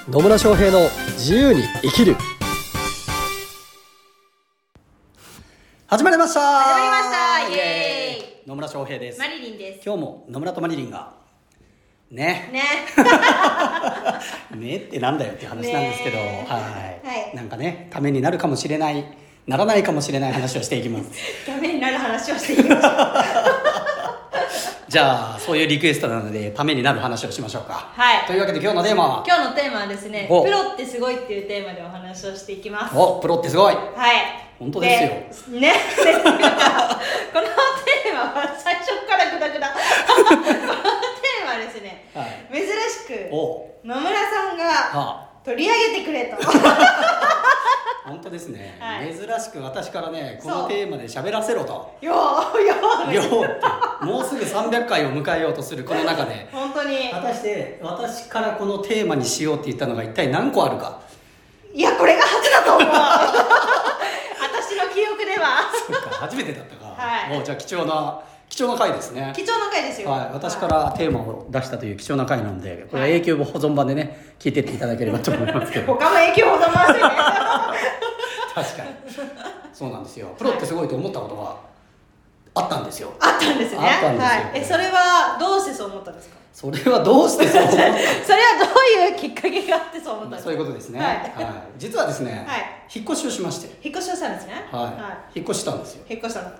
野村翔平の自由に生きる。始まりましたイエーイ。 野村翔平です。 マリリンです。 今日も野村とマリリンがねってなんだよっていう話なんですけど、はい、なんかね、ためになるかもしれない、ならないかもしれない話をしていきますためになる話をしていきましょうじゃあそういうリクエストなのでためになる話をしましょうか。 はい。 というわけで今日のテーマは、 今日のテーマはですね、プロってすごいっていうテーマでお話をしていきます。 プロってすごい。 はい。 本当ですよ。 ね。このテーマは最初からグダグダ。このテーマはですね、 はい、 珍しく野村さんが取り上げてくれと。 本当ですね、 はい、 珍しく私からね、このテーマで喋らせろとよってもうすぐ300回を迎えようとするこの中で本当に果たして私からこのテーマにしようって言ったのが一体何個あるか。 いや、これが初だと思う私の記憶ではそうか、初めてだったか、 はい、 もうじゃあ貴重な回ですね。 貴重な回ですよ、 はい、私からテーマを出したという貴重な回なので、これは永久保存版でね、聞いてっていただければと思いますけど他も永久保存版ですよね確かにそうなんですよ。プロってすごいと思ったことがあったんですよ。 あったんですね。 あったんですよ、 はい、それはどうしてそう思ったんですか？ それはどうしてそう思ったそれはどういうきっかけがあってそう思ったんですか？ そういうことですね、 はい実はですね、 はい、 引っ越しをしまして。 引っ越しをしたんですね。 引っ越したんですよ。 引っ越したの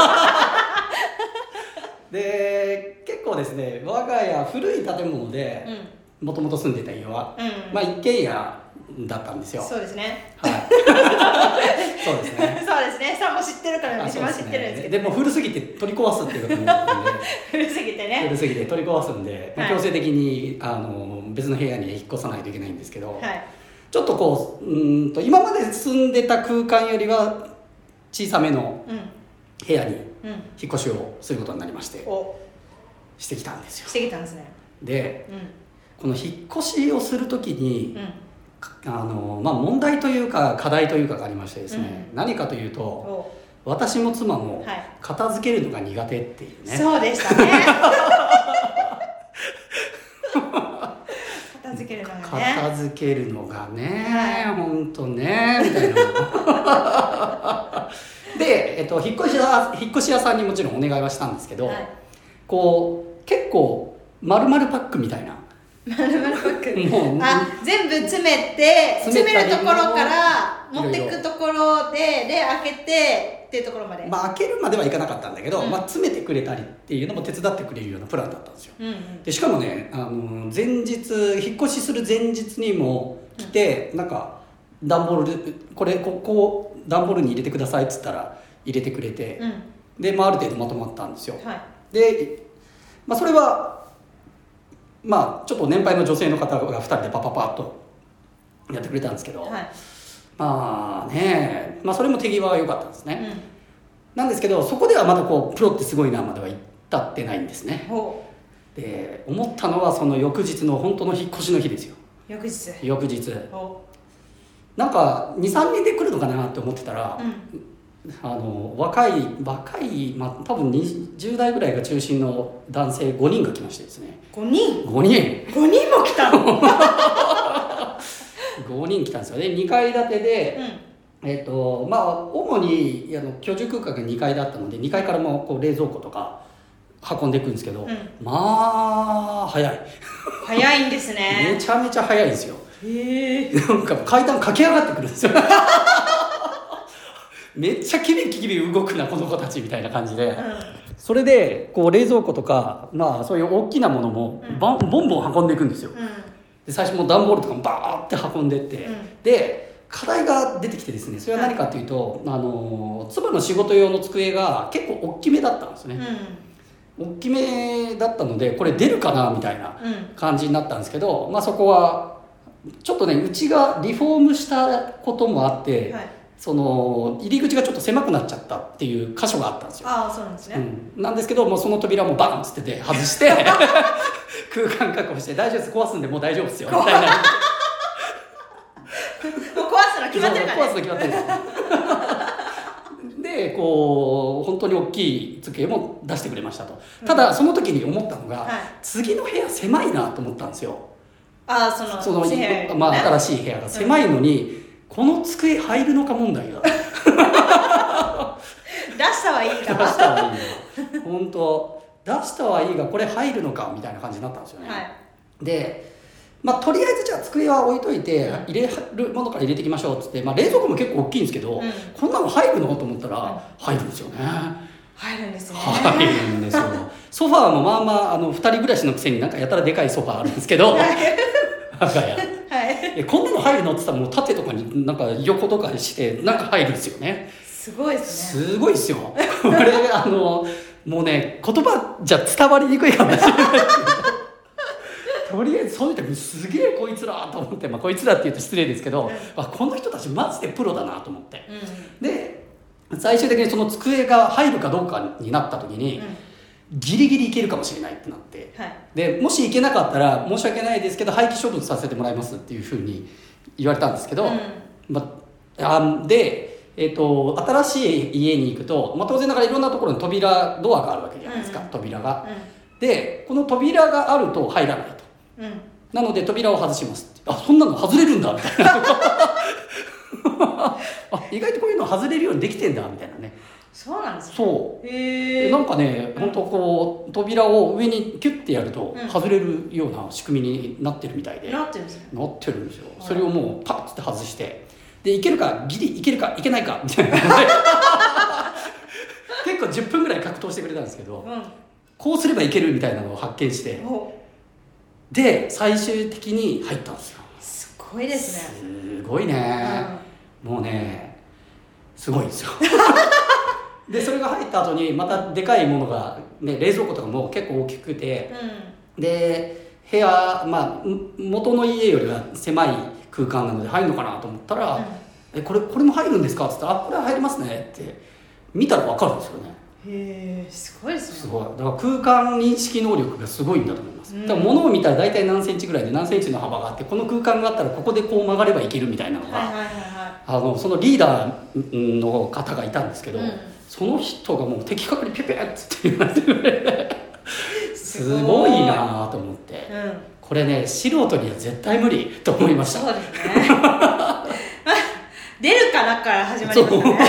で、結構ですね、我が家古い建物でもともと住んでた家は、一軒家だったんですよ。 そうですね、 はいそうですねそうですね。さんも知ってるから私も知ってるんですけど、 でも古すぎて取り壊すっていうことになったんで古すぎてね、 古すぎて取り壊すんで、強制的に別の部屋に引っ越さないといけないんですけど、ちょっとこう今まで住んでた空間よりは小さめの部屋に引っ越しをすることになりまして、してきたんですよ。 してきたんですね。 で、この引っ越しをするときに、問題というか課題というかがありましてですね、何かというと、私も妻も片付けるのが苦手っていうね。 そうでしたね片付けるのがね、本当ねみたいなで、引っ越し屋さんにもちろんお願いはしたんですけど、こう結構丸々パックみたいな、丸々パック全部詰めるところから持っていくところで開けてっていうところまで、 開けるまではいかなかったんだけど、詰めてくれたりっていうのも手伝ってくれるようなプランだったんですよ。でしかもね、引っ越しする前日にも来て、なんか段ボールここ段ボールに入れてくださいっつったら入れてくれて、で、ある程度まとまったんですよ。で、それはちょっと年配の女性の方が2人でパッとやってくれたんですけど、それも手際は良かったんですね。なんですけど、そこではまだプロってすごいなまでは至ってないんですね。で、思ったのはその翌日の本当の引っ越しの日ですよ。翌日なんか 2,3 人で来るのかなって思ってたら、若い、多分20代ぐらいが中心の男性5人が来ましてですね。5人も来たの 5人来たんですよ。で、2階建てで、主に居住空間が2階だったので、2階からも冷蔵庫とか運んでいくんですけど、早いんですね。 めちゃめちゃ早いんですよ。なんか階段駆け上がってくるんですよめっちゃキビキビ動くなこの子たちみたいな感じで、それで冷蔵庫とか、そういう大きなものもボンボン運んでいくんですよ。で、最初も段ボールとかもバーって運んでって、で、課題が出てきてですね、それは何かというと、妻の仕事用の机が結構大きめだったんですね。大きめだったので、これ出るかなみたいな感じになったんですけど、そこはちょっとね、うちがリフォームしたこともあって、その入り口がちょっと狭くなっちゃったっていう箇所があったんですよ。 そうなんですね。 なんですけど、その扉もバンっつってて外して空間確保して、大丈夫です、壊すんでもう大丈夫ですよみたいなもう壊すの決まってるからね。 壊すの決まってるんですよで、本当に大きい机も出してくれましたと。ただその時に思ったのが、次の部屋狭いなと思ったんですよ。 その、まあ、新しい部屋が狭いのに、この机入るのか問題が出したはいいか出したはいいが本当出したはいいがこれ入るのかみたいな感じになったんですよね、で、まあ、とりあえずじゃあ机は置いといて、入れるものから入れていきましょうっつって、まあ、冷蔵庫も結構大きいんですけど、こんなの入るのと思ったら、入るんですよね。 入るんですね。 入るんですよ。ソファーもまあまあ2人暮らしのくせになんかやたらでかいソファーあるんですけど我が家、こんなの入るのって言ったらもう縦とかになんか横とかにしてなんか入るんですよね。 すごいですね。 すごいですよ。これもうね言葉じゃ伝わりにくいかもしれないとりあえずそういう時すげえこいつらと思って、まあ、こいつらって言うと失礼ですけど、この人たちマジでプロだなと思って、で最終的にその机が入るかどうかになった時に、ギリギリいけるかもしれないってなって、でもしいけなかったら申し訳ないですけど廃棄処分させてもらいますっていうふうに言われたんですけど、で新しい家に行くと、まあ、当然ながらいろんなところにドアがあるわけじゃないですか、扉が、でこの扉があると入らないと、なので扉を外しますって、そんなの外れるんだみたいな意外とこういうの外れるようにできてんだみたいなね。 そうなんですね。 そうなんかね、本当こう扉を上にキュッてやると外れるような仕組みになってるみたいで、 なってるんですね。 なってるんですよ。それをもうパッて外して、でいけるかギリいけるかいけないかみたいな結構10分ぐらい格闘してくれたんですけど、こうすればいけるみたいなのを発見して、で最終的に入ったんですよ。 すごいですね。 すごいね、もうねすごいですよでそれが入った後にまたでかいものが、ね、冷蔵庫とかも結構大きくて、で部屋、まあ、元の家よりは狭い空間なので入るのかなと思ったら、これも入るんですかって言ったら、これは入りますねって見たら分かるんですよね。 へえ、すごいですね。 すごい。だから空間認識能力がすごいんだと思います。だから物を見たら大体何センチぐらいで何センチの幅があって、この空間があったらここでこう曲がればいけるみたいなのが、そのリーダーの方がいたんですけど、その人がもう的確にピュピュッって言われてくれすごいなと思って、これね素人には絶対無理と思いました。 そうですね出るかなから始まりますね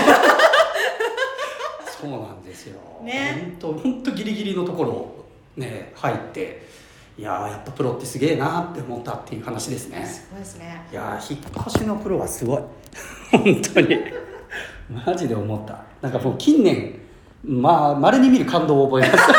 そうなんですよ、 ね、 本当ギリギリのところをね入って、いややっぱプロってすげえなって思ったっていう話ですね。 すごいですね。 いや引っ越しのプロはすごい本当にマジで思った。なんかもう近年稀に見る感動を覚えました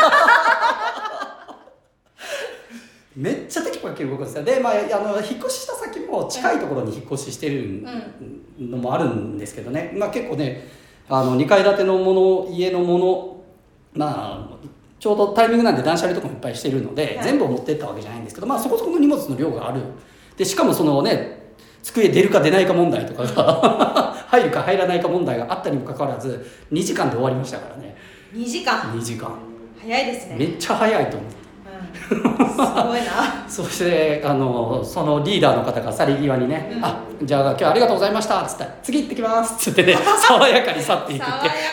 めっちゃテキパキ動くんですよ。で、引っ越しした先も近いところに引っ越ししてるのもあるんですけどね、結構ね2階建ての家のもの、ちょうどタイミングなんで断捨離とかもいっぱいしてるので、全部持ってったわけじゃないんですけど、そこそこの荷物の量がある。でしかもそのね机出るか出ないか問題とかが入るか入らないか問題があったにもかかわらず2時間で終わりましたからね。 2時間早いですね。 めっちゃ早いと思って、 すごいなそしてそのリーダーの方が去り際にね、じゃあ今日はありがとうございましたっつったら次行ってきますっつってね爽やかに去っていくって爽やか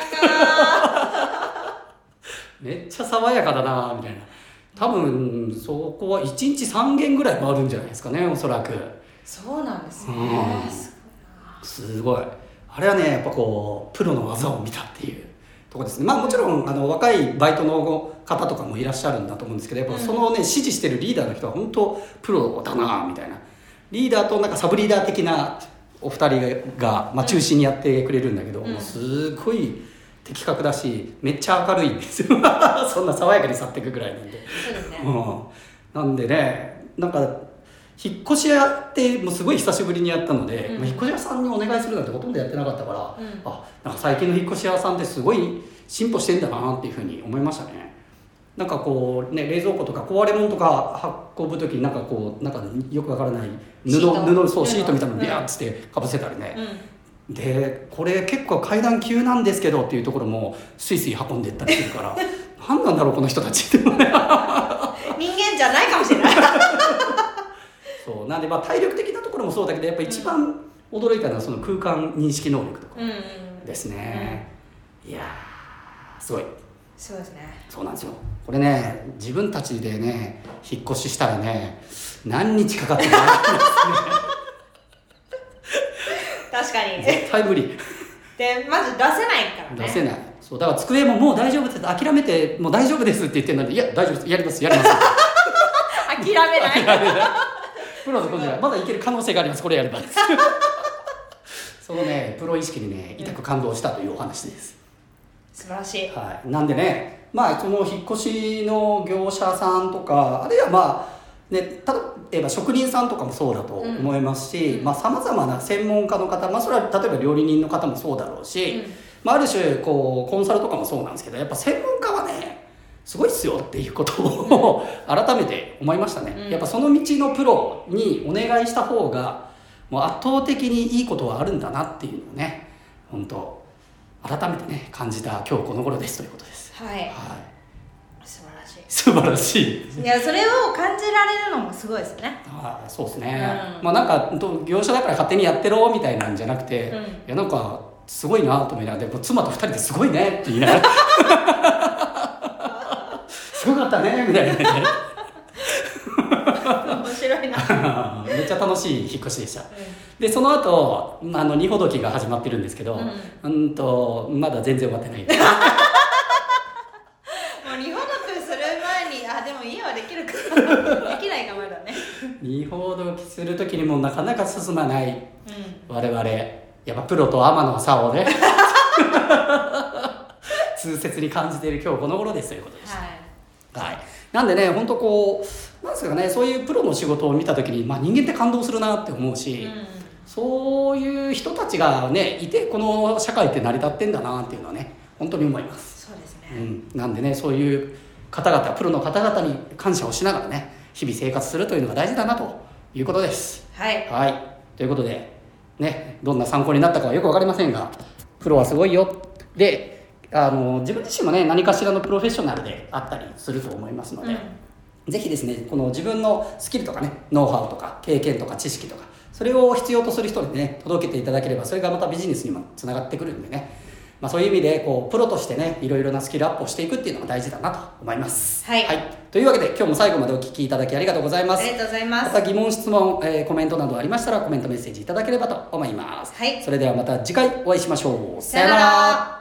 めっちゃ爽やかだなみたいな。多分そこは1日3軒ぐらい回るんじゃないですかね、おそらく。 そうなんですね、 すごい。あれはねやっぱこうプロの技を見たっていうところですね。もちろん若いバイトの方とかもいらっしゃるんだと思うんですけど、やっぱそのね指示してるリーダーの人は本当プロだなみたいな。リーダーとなんかサブリーダー的なお二人が、中心にやってくれるんだけど、すごい的確だしめっちゃ明るいんですよそんな爽やかに去っていくぐらいなんで。 そうですね、 なんでね、なんか引っ越し屋ってもうすごい久しぶりにやったので、引っ越し屋さんにお願いするなんてほとんどやってなかったから、なんか最近の引っ越し屋さんってすごい進歩してんだなっていうふうに思いましたね。なんかこうね、冷蔵庫とか壊れ物とか運ぶ時になんかよくわからないシートみたいなのビャーッつってかぶせたりね、でこれ結構階段急なんですけどっていうところもスイスイ運んでいったりするから何なんだろうこの人たちって人間じゃないかもしれないそうなんで体力的なところもそうだけど、やっぱ一番驚いたのはその空間認識能力とかですね、いやすごい。 そうですね。 そうなんですよ。ここれね自分たちでね引っ越ししたらね何日かかってるか確かに絶対無理でまず出せないからね。 出せない。そうだから机ももう大丈夫です諦めてもう大丈夫ですって言ってるのにいや大丈夫ですやります諦めないプロのことじゃまだいける可能性がありますこれやればそのねプロ意識にね痛く感動したというお話です、 素晴らしい、 はい、なんでねまあその引っ越しの業者さんとかあるいはまあね、例えば職人さんとかもそうだと思いますしさまざまな専門家の方、それは例えば料理人の方もそうだろうし、ある種こうコンサルとかもそうなんですけどやっぱ専門家はねすごいっすよっていうことを改めて思いましたね、やっぱその道のプロにお願いした方がもう圧倒的にいいことはあるんだなっていうのをね本当改めてね感じた今日この頃ですということです。 はい、はい、 素晴らしい。 いやそれを感じられるのもすごいですね。 そうですね、なんか業者だから勝手にやってろみたいなんじゃなくて、いやなんかすごいなと思いながら妻と2人ですごいねって言いながらすごかったねみたいなね面白いなめっちゃ楽しい引っ越しでした、でその後荷ほどきが始まってるんですけど、まだ全然終わってないでも家はできるかできないかまだね荷ほどきする時にもなかなか進まない、我々やっぱプロとアマの差をね痛切に感じている今日この頃ですということでした、はい、なんでね本当こうなんですかねそういうプロの仕事を見た時に、人間って感動するなって思うし、そういう人たちがねいてこの社会って成り立ってんだなっていうのはね本当に思います。 そうですね、 なんでねそういう方々プロの方々に感謝をしながらね日々生活するというのが大事だなということです。 はい、 はい、ということでねどんな参考になったかはよく分かりませんがプロはすごいよで自分自身もね何かしらのプロフェッショナルであったりすると思いますので、ぜひですねこの自分のスキルとかねノウハウとか経験とか知識とかそれを必要とする人にね届けていただければそれがまたビジネスにもつながってくるんでね、そういう意味でこうプロとしてねいろいろなスキルアップをしていくっていうのが大事だなと思います。 はい、 というわけで今日も最後までお聞きいただきありがとうございます。 ありがとうございます。 また疑問質問、コメントなどありましたらコメントメッセージいただければと思います。 はい、 それではまた次回お会いしましょう。 さよなら。